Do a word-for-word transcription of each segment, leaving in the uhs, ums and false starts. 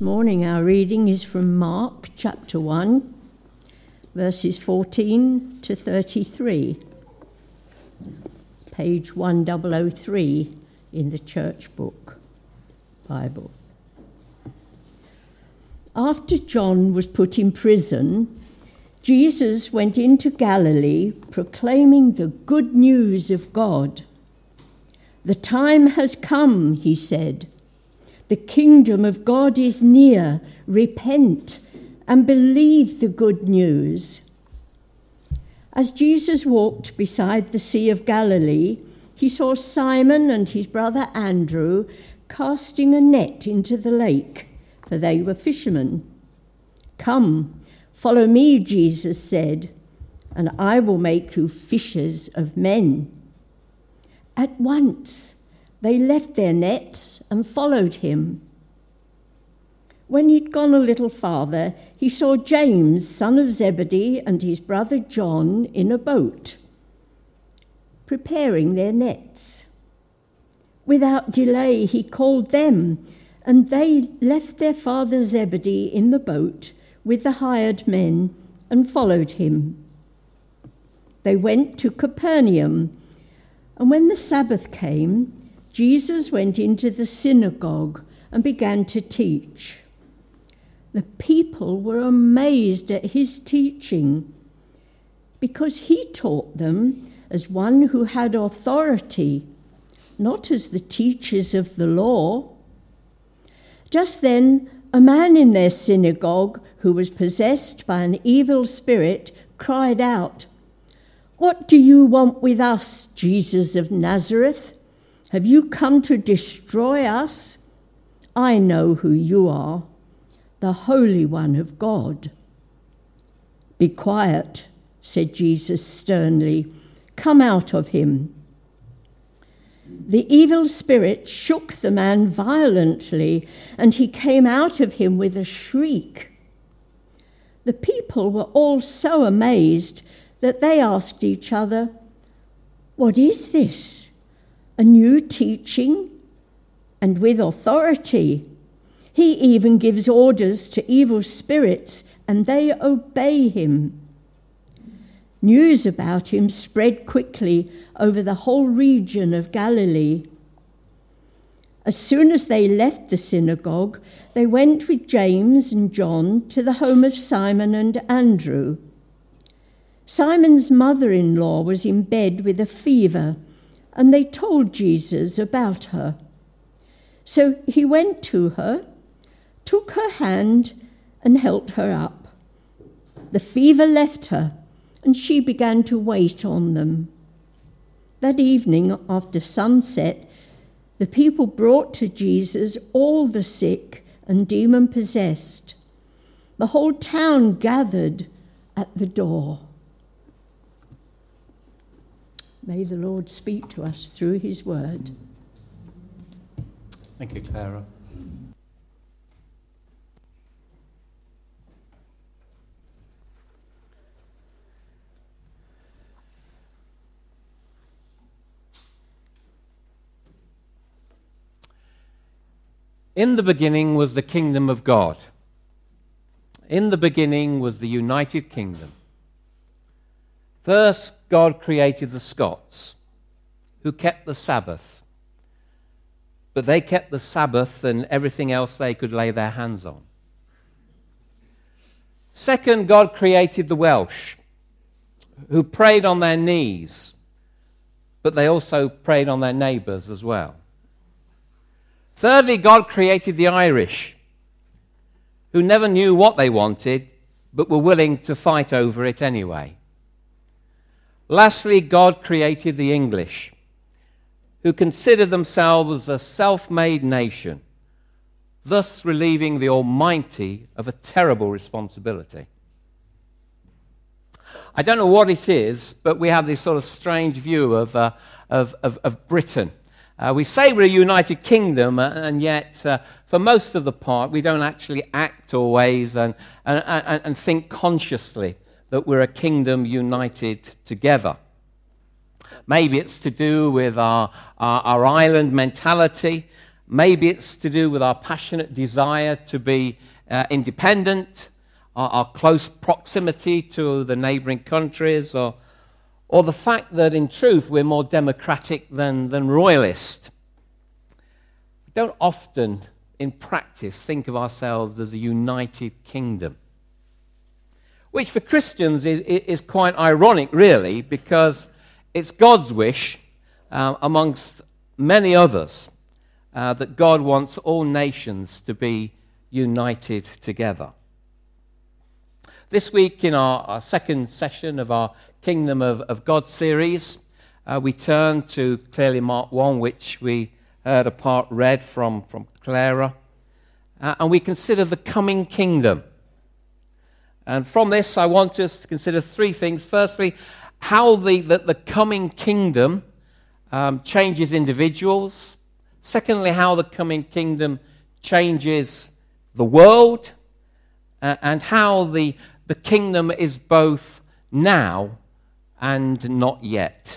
This morning our reading is from Mark chapter one, verses fourteen to thirty-three, page one thousand three in the Church Book Bible. After John was put in prison, Jesus went into Galilee proclaiming the good news of God. "The time has come," he said. "The kingdom of God is near. Repent and believe the good news." As Jesus walked beside the Sea of Galilee, he saw Simon and his brother Andrew casting a net into the lake, for they were fishermen. "Come, follow me," Jesus said, "and I will make you fishers of men." At once they left their nets and followed him. When he'd gone a little farther, he saw James, son of Zebedee, and his brother John in a boat, preparing their nets. Without delay, he called them, and they left their father Zebedee in the boat with the hired men and followed him. They went to Capernaum, and when the Sabbath came, Jesus went into the synagogue and began to teach. The people were amazed at his teaching, because he taught them as one who had authority, not as the teachers of the law. Just then, a man in their synagogue who was possessed by an evil spirit cried out, "What do you want with us, Jesus of Nazareth? Have you come to destroy us? I know who you are, the Holy One of God." "Be quiet," said Jesus sternly. "Come out of him." The evil spirit shook the man violently, and he came out of him with a shriek. The people were all so amazed that they asked each other, "What is this? A new teaching, and with authority. He even gives orders to evil spirits, and they obey him." News about him spread quickly over the whole region of Galilee. As soon as they left the synagogue, they went with James and John to the home of Simon and Andrew. Simon's mother-in-law was in bed with a fever, and they told Jesus about her. So he went to her, took her hand, and helped her up. The fever left her, and she began to wait on them. That evening, after sunset, the people brought to Jesus all the sick and demon-possessed. The whole town gathered at the door. May the Lord speak to us through his word. Thank you, Clara. In the beginning was the kingdom of God. In the beginning was the United Kingdom. First, God created the Scots, who kept the Sabbath. But they kept the Sabbath and everything else they could lay their hands on. Second, God created the Welsh, who prayed on their knees, but they also prayed on their neighbours as well. Thirdly, God created the Irish, who never knew what they wanted, but were willing to fight over it anyway. Lastly, God created the English, who consider themselves a self-made nation, thus relieving the Almighty of a terrible responsibility. I don't know what it is, but we have this sort of strange view of, uh, of, of, of Britain. Uh, we say we're a United Kingdom, uh, and yet uh, for most of the part we don't actually act always and, and, and, and think consciously that we're a kingdom united together. Maybe it's to do with our, our, our island mentality. Maybe it's to do with our passionate desire to be uh, independent, our, our close proximity to the neighboring countries, or, or the fact that in truth we're more democratic than, than royalist. We don't often, in practice, think of ourselves as a united kingdom, which for Christians is, is quite ironic, really, because it's God's wish, uh, amongst many others, uh, that God wants all nations to be united together. This week, in our, our second session of our Kingdom of, of God series, uh, we turn to clearly Mark one, which we heard a part read from, from Clara, uh, and we consider the coming kingdom. And from this, I want us to consider three things. Firstly, how the, the, the coming kingdom um, changes individuals. Secondly, how the coming kingdom changes the world. Uh, and how the, the kingdom is both now and not yet.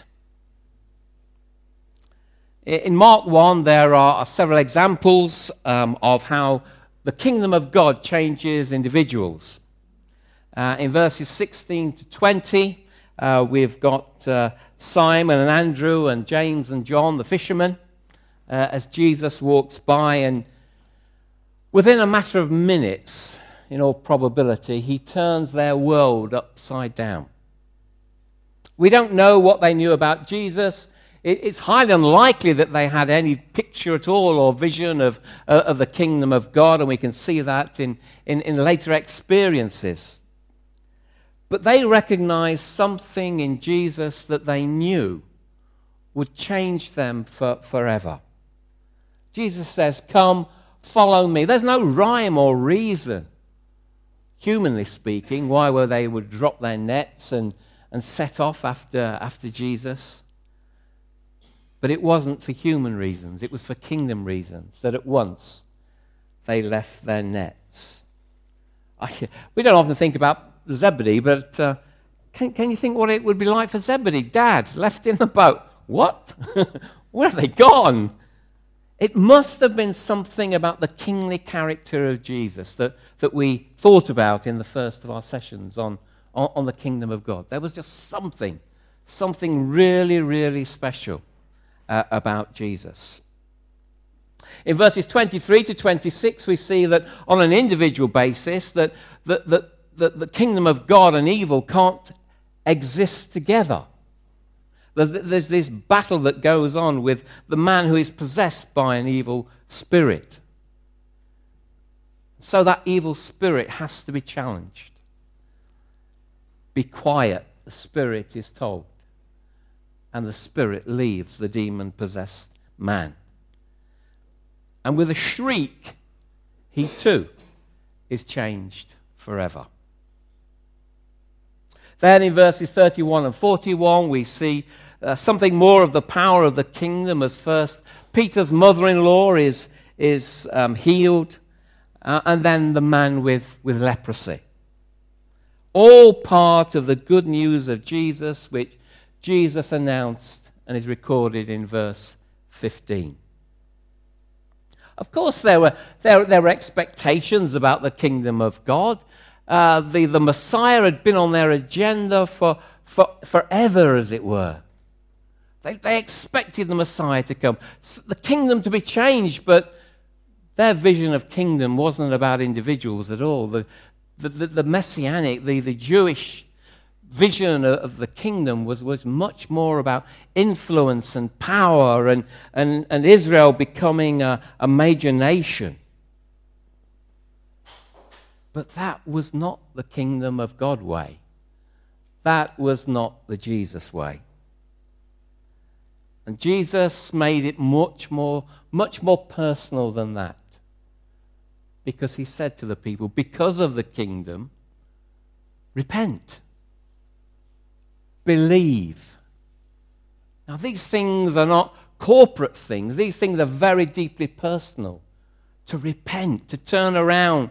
In Mark one, there are several examples um, of how the kingdom of God changes individuals. Uh, in verses sixteen to twenty, uh, we've got uh, Simon and Andrew and James and John, the fishermen, uh, as Jesus walks by, and within a matter of minutes, in all probability, he turns their world upside down. We don't know what they knew about Jesus. It, it's highly unlikely that they had any picture at all or vision of, uh, of the kingdom of God, and we can see that in, in, in later experiences. But they recognized something in Jesus that they knew would change them for, forever. Jesus says, "Come, follow me." There's no rhyme or reason, humanly speaking, why were they would drop their nets and, and set off after, after Jesus. But it wasn't for human reasons. It was for kingdom reasons that at once they left their nets. I, we don't often think about Zebedee, but uh, can, can you think what it would be like for Zebedee? Dad, left in the boat. What? Where have they gone? It must have been something about the kingly character of Jesus that, that we thought about in the first of our sessions on, on, on the kingdom of God. There was just something, something really, really special uh, about Jesus. In verses twenty-three to twenty-six, we see that on an individual basis, that, that, that that the kingdom of God and evil can't exist together. There's, there's this battle that goes on with the man who is possessed by an evil spirit. So that evil spirit has to be challenged. Be quiet, the spirit is told. And the spirit leaves the demon-possessed man. And with a shriek, he too is changed forever. Then in verses thirty-one and forty-one, we see uh, something more of the power of the kingdom as first Peter's mother-in-law is, is um, healed, uh, and then the man with, with leprosy. All part of the good news of Jesus, which Jesus announced and is recorded in verse fifteen. Of course, there were, there, there were expectations about the kingdom of God. Uh, the, the Messiah had been on their agenda for, for forever, as it were. They, they expected the Messiah to come, the kingdom to be changed, but their vision of kingdom wasn't about individuals at all. The, the, the, the messianic, the, the Jewish vision of, of the kingdom was, was much more about influence and power and, and, and Israel becoming a, a major nation. But that was not the kingdom of God way. That was not the Jesus way. And Jesus made it much more, much more personal than that. Because he said to the people, because of the kingdom, repent. Believe. Now these things are not corporate things. These things are very deeply personal. To repent, to turn around,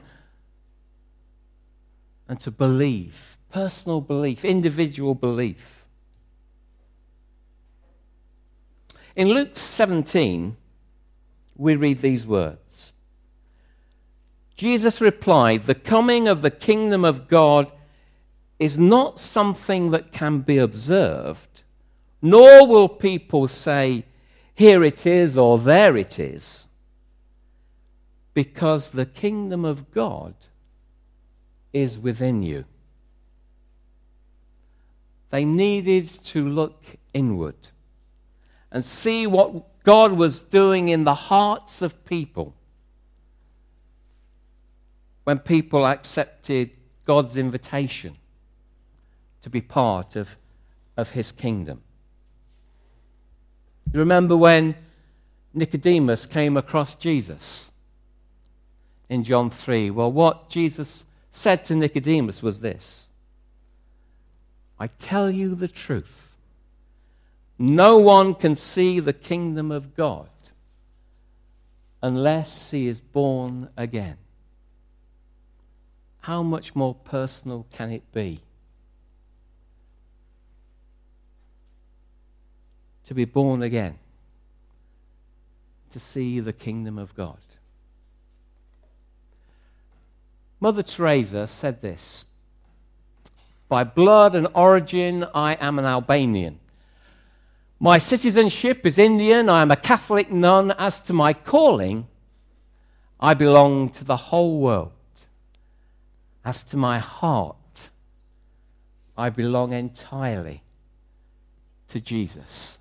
and to believe. Personal belief, individual belief. In Luke seventeen, we read these words. Jesus replied, "The coming of the kingdom of God is not something that can be observed, nor will people say, 'Here it is,' or 'There it is,' because the kingdom of God is within you." They needed to look inward and see what God was doing in the hearts of people when people accepted God's invitation to be part of, of his kingdom. You remember when Nicodemus came across Jesus in John three? Well, what Jesus said to Nicodemus was this: "I tell you the truth. No one can see the kingdom of God unless he is born again." How much more personal can it be to be born again, to see the kingdom of God? Mother Teresa said this: "By blood and origin, I am an Albanian. My citizenship is Indian. I am a Catholic nun. As to my calling, I belong to the whole world. As to my heart, I belong entirely to Jesus."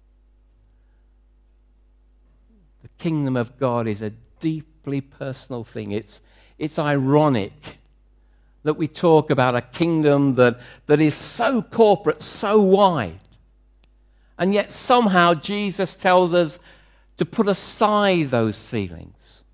The kingdom of God is a deeply personal thing. It's, it's ironic that we talk about a kingdom that, that is so corporate, so wide, and yet somehow Jesus tells us to put aside those feelings,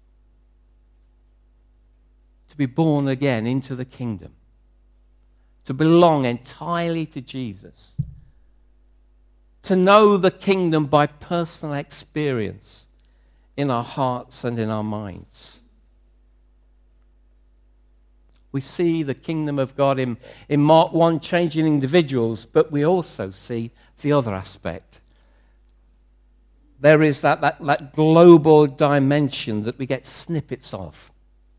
to be born again into the kingdom, to belong entirely to Jesus, to know the kingdom by personal experience in our hearts and in our minds. We see the kingdom of God in, in Mark one changing individuals, but we also see the other aspect. There is that, that, that global dimension that we get snippets of.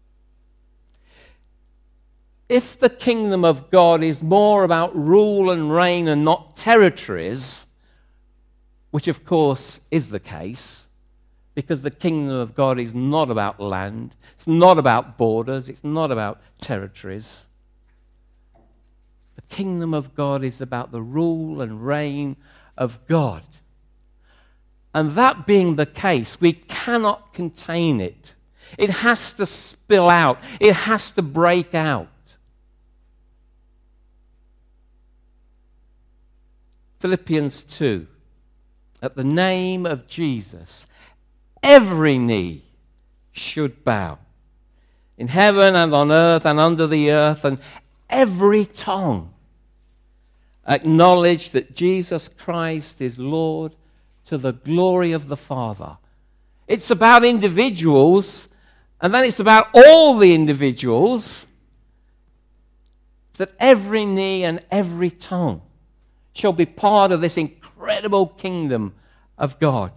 If the kingdom of God is more about rule and reign and not territories, which of course is the case, because the kingdom of God is not about land, it's not about borders, it's not about territories. The kingdom of God is about the rule and reign of God. And that being the case, we cannot contain it. It has to spill out. It has to break out. Philippians two. At the name of Jesus, every knee should bow, in heaven and on earth and under the earth, and every tongue acknowledge that Jesus Christ is Lord, to the glory of the Father. It's about individuals, and then it's about all the individuals, that every knee and every tongue shall be part of this incredible kingdom of God.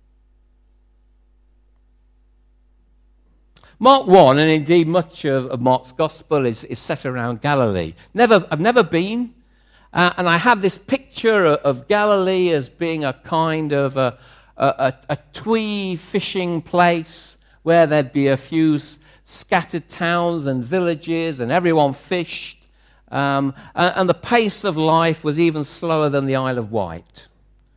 Mark one, and indeed much of, of Mark's gospel, is, is set around Galilee. Never, I've never been, uh, and I have this picture of, of Galilee as being a kind of a, a, a, a twee fishing place where there'd be a few scattered towns and villages, and everyone fished, um, and, and the pace of life was even slower than the Isle of Wight.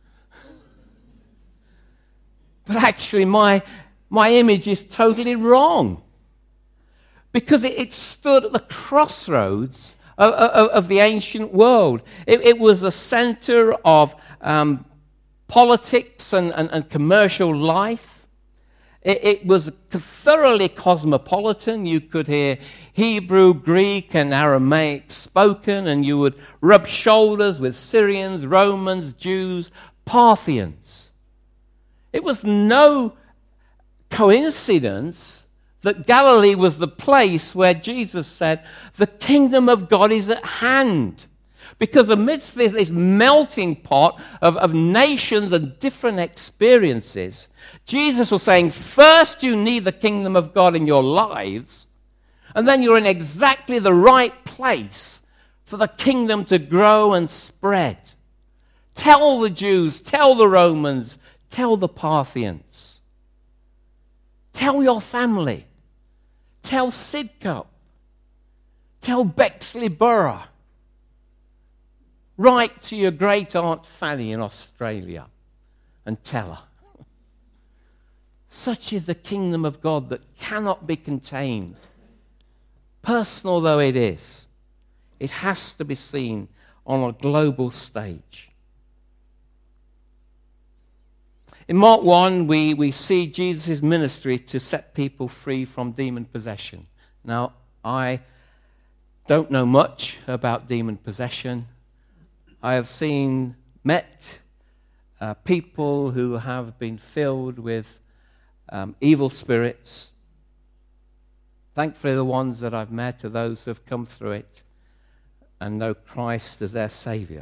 But actually, my my image is totally wrong, because it, it stood at the crossroads of, of, of the ancient world. It, it was a center of um, politics and, and, and commercial life. It, it was thoroughly cosmopolitan. You could hear Hebrew, Greek, and Aramaic spoken, and you would rub shoulders with Syrians, Romans, Jews, Parthians. It was no coincidence that Galilee was the place where Jesus said, "The kingdom of God is at hand." Because amidst this, this melting pot of, of nations and different experiences, Jesus was saying, first you need the kingdom of God in your lives, and then you're in exactly the right place for the kingdom to grow and spread. Tell the Jews, tell the Romans, tell the Parthians. Tell your family. Tell Sidcup. Tell Bexley Borough. Write to your great-aunt Fanny in Australia and tell her. Such is the kingdom of God that cannot be contained. Personal though it is, it has to be seen on a global stage. In Mark one, we, we see Jesus' ministry to set people free from demon possession. Now, I don't know much about demon possession. I have seen, met uh, people who have been filled with um, evil spirits. Thankfully, the ones that I've met are those who have come through it and know Christ as their Savior.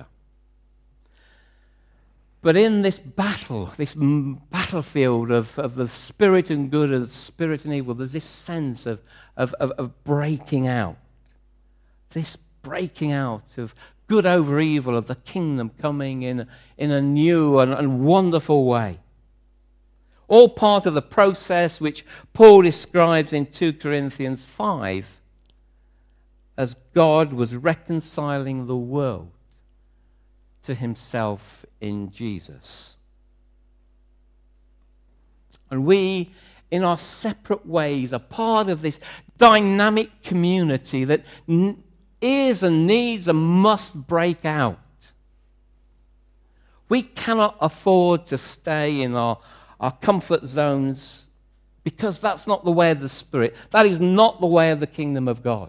But in this battle, this m- battlefield of, of the spirit and good and the spirit and evil, there's this sense of, of, of, of breaking out. This breaking out of good over evil, of the kingdom coming in, in a new and, and wonderful way. All part of the process which Paul describes in two Corinthians five as God was reconciling the world to himself in Jesus. And we, in our separate ways, are part of this dynamic community that n- is and needs and must break out. We cannot afford to stay in our, our comfort zones because that's not the way of the Spirit. That is not the way of the kingdom of God.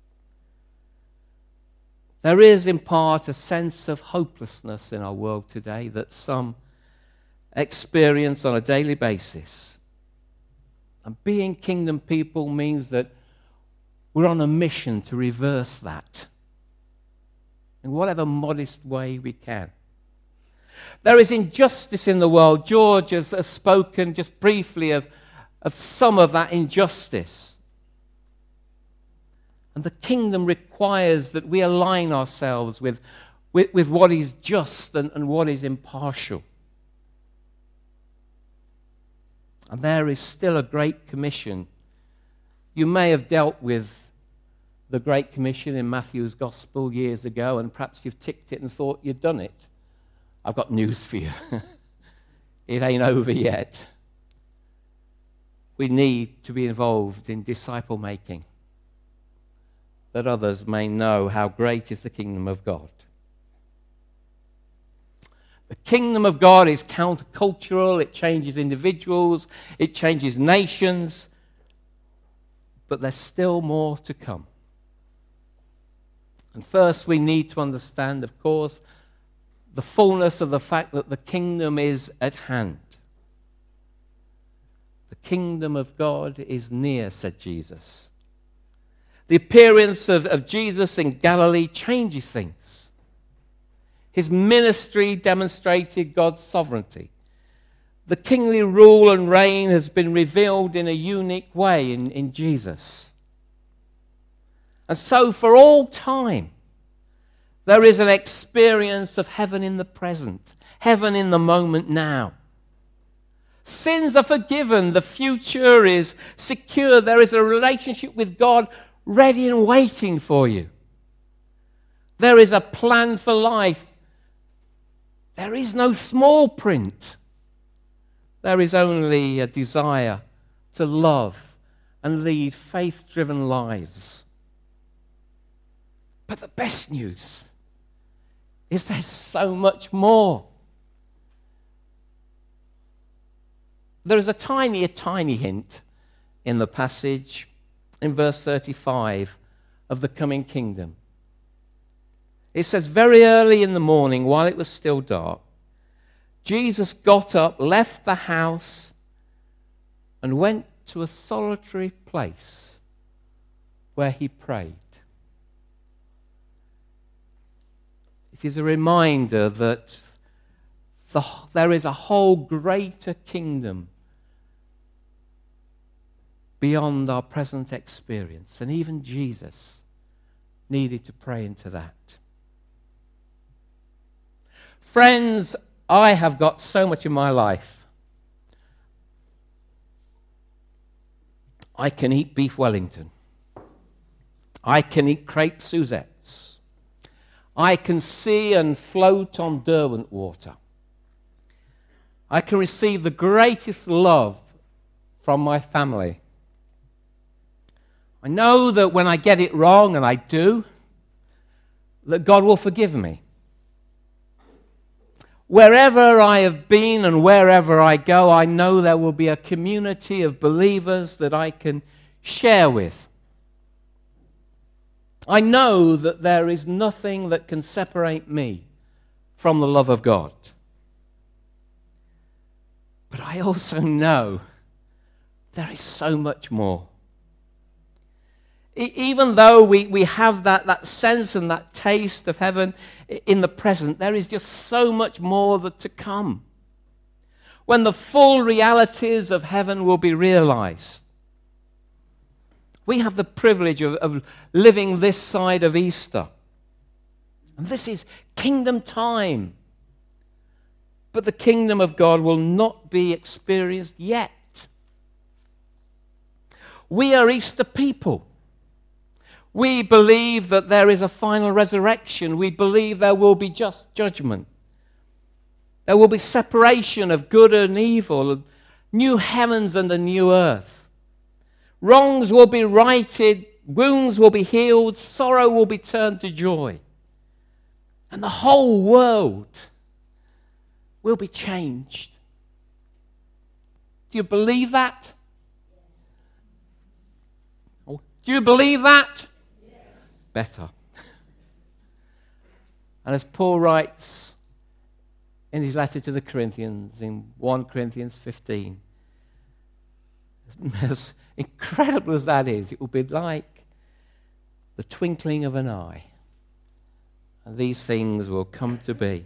There is, in part, a sense of hopelessness in our world today that some experience on a daily basis. And being kingdom people means that we're on a mission to reverse that in whatever modest way we can. There is injustice in the world. George has, has spoken just briefly of, of some of that injustice. And the kingdom requires that we align ourselves with, with, with what is just and, and what is impartial. And there is still a Great Commission. You may have dealt with the Great Commission in Matthew's Gospel years ago, and perhaps you've ticked it and thought you'd done it. I've got news for you. It ain't over yet. We need to be involved in disciple making, that others may know how great is the kingdom of God. The kingdom of God is countercultural. It changes individuals. It changes nations. But there's still more to come. And first, we need to understand, of course, the fullness of the fact that the kingdom is at hand. The kingdom of God is near, said Jesus. The appearance of, of Jesus in Galilee changes things. His ministry demonstrated God's sovereignty. The kingly rule and reign has been revealed in a unique way in, in Jesus. And so for all time, there is an experience of heaven in the present, heaven in the moment now. Sins are forgiven, the future is secure, there is a relationship with God ready and waiting for you. There is a plan for life. There is no small print. There is only a desire to love and lead faith-driven lives. But the best news is there's so much more. There is a tiny, a tiny hint in the passage in verse thirty-five of the coming kingdom. It says, very early in the morning, while it was still dark, Jesus got up, left the house, and went to a solitary place where he prayed. It is a reminder that the, there is a whole greater kingdom beyond our present experience. And even Jesus needed to pray into that. Friends, I have got so much in my life. I can eat beef Wellington. I can eat crepe Suzettes. I can see and float on Derwent water. I can receive the greatest love from my family. I know that when I get it wrong, and I do, that God will forgive me. Wherever I have been and wherever I go, I know there will be a community of believers that I can share with. I know that there is nothing that can separate me from the love of God. But I also know there is so much more. Even though we, we have that, that sense and that taste of heaven in the present, there is just so much more that to come. When the full realities of heaven will be realized. We have the privilege of, of living this side of Easter. And this is kingdom time. But the kingdom of God will not be experienced yet. We are Easter people. We believe that there is a final resurrection. We believe there will be just judgment. There will be separation of good and evil, new heavens and a new earth. Wrongs will be righted, wounds will be healed, sorrow will be turned to joy. And the whole world will be changed. Do you believe that? Do you believe that? Better. And as Paul writes in his letter to the Corinthians in First Corinthians fifteen, as incredible as that is, it will be like the twinkling of an eye. And these things will come to be.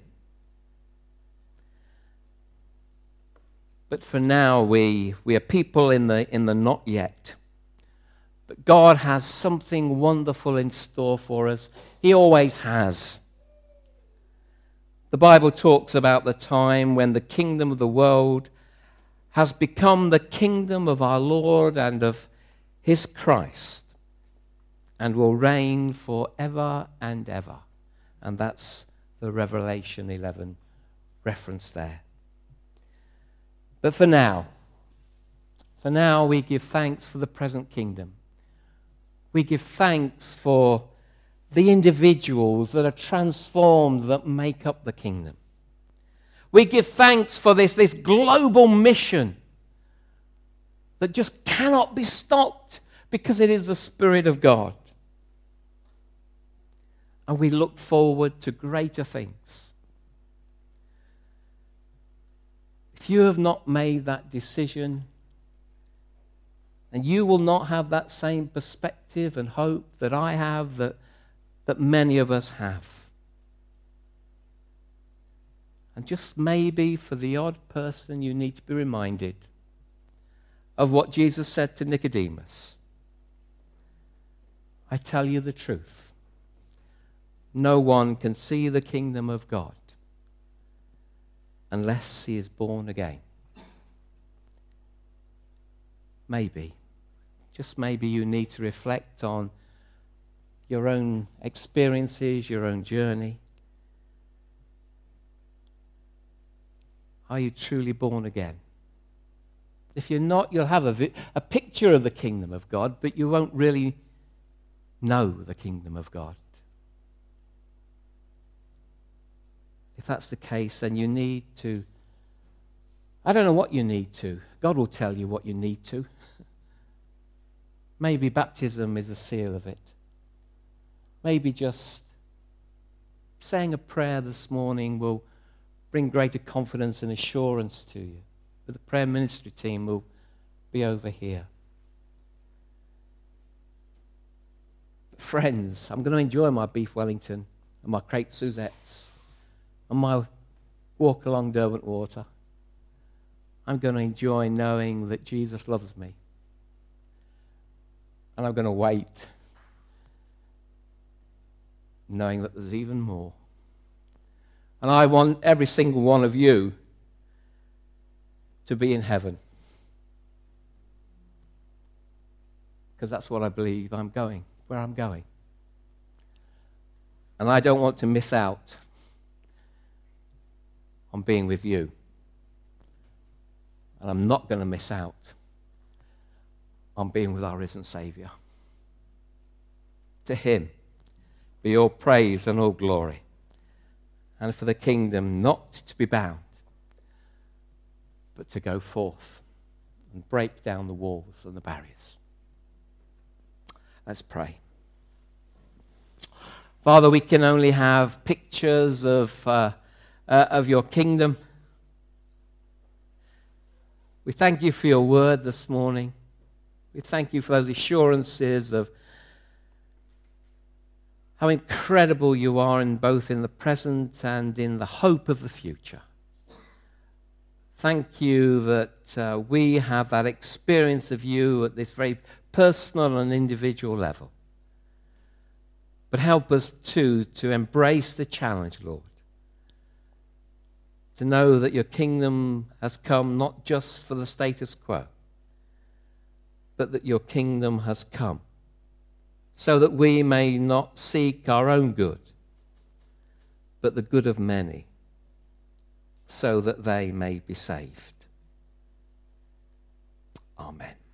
But for now, we, we are people in the, in the not yet. But God has something wonderful in store for us. He always has. The Bible talks about the time when the kingdom of the world has become the kingdom of our Lord and of his Christ and will reign forever and ever. And that's the Revelation eleven reference there. But for now, for now we give thanks for the present kingdom. We give thanks for the individuals that are transformed that make up the kingdom. We give thanks for this, this global mission that just cannot be stopped because it is the Spirit of God. And we look forward to greater things. If you have not made that decision, and you will not have that same perspective and hope that I have, that, that many of us have. And just maybe for the odd person, you need to be reminded of what Jesus said to Nicodemus. I tell you the truth. No one can see the kingdom of God unless he is born again. Maybe. Just maybe you need to reflect on your own experiences, your own journey. Are you truly born again? If you're not, you'll have a, vi- a picture of the kingdom of God, but you won't really know the kingdom of God. If that's the case, then you need to, I don't know what you need to. God will tell you what you need to. Maybe baptism is a seal of it. Maybe just saying a prayer this morning will bring greater confidence and assurance to you. But the prayer ministry team will be over here. Friends, I'm going to enjoy my beef Wellington and my crepe Suzettes and my walk along Derwent Water. I'm going to enjoy knowing that Jesus loves me. And I'm going to wait, knowing that there's even more. And I want every single one of you to be in heaven. Because that's what I believe I'm going, where I'm going. And I don't want to miss out on being with you. And I'm not going to miss out on being with our risen Saviour. To him be all praise and all glory. And for the kingdom not to be bound, but to go forth and break down the walls and the barriers. Let's pray. Father, we can only have pictures of, uh, uh, of your kingdom. We thank you for your word this morning. We thank you for those assurances of how incredible you are in both in the present and in the hope of the future. Thank you that uh, we have that experience of you at this very personal and individual level. But help us too to embrace the challenge, Lord. To know that your kingdom has come not just for the status quo, but that your kingdom has come so that we may not seek our own good, but the good of many, so that they may be saved. Amen.